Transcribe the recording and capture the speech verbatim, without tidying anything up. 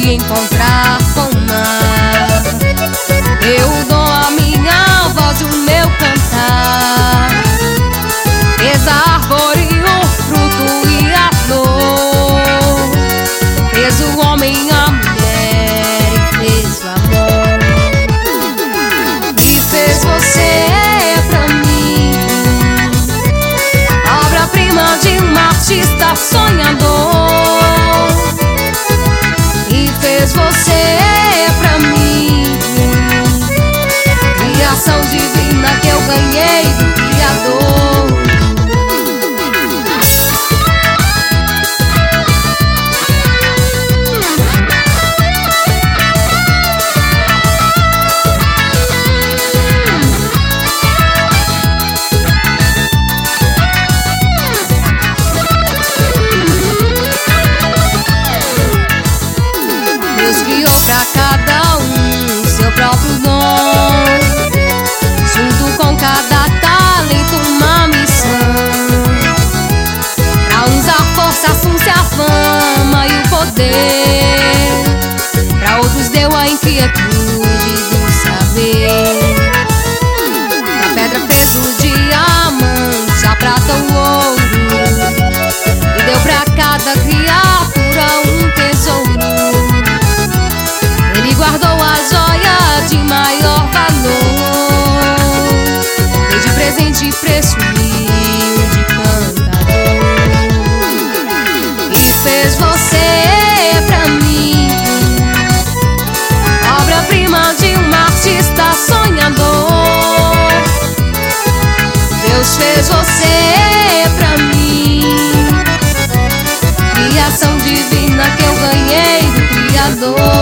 de encontrar com o mar. Eu dou a minha voz e o meu cantar. Fez a árvore, o fruto e a flor. Fez o homem, a mulher e fez o amor. E fez você pra mim, obra-prima de um artista sonhador. E fez você pra mim, criação divina que eu ganhei do Criador. Deus criou pra cada um seu próprio dom, junto com cada talento uma missão. Pra uns a força, assunce a fama e o poder, pra outros deu a inquietude do saber. Na pedra fez o diamante, a prata o ouro, e deu pra cada criatura um tesouro. Ele guardou a joia de maior valor, deu de presente preço humilde cantador. E fez você pra mim, obra-prima de um artista sonhador. Deus fez você pra mim, criação divina que eu ganhei do Criador.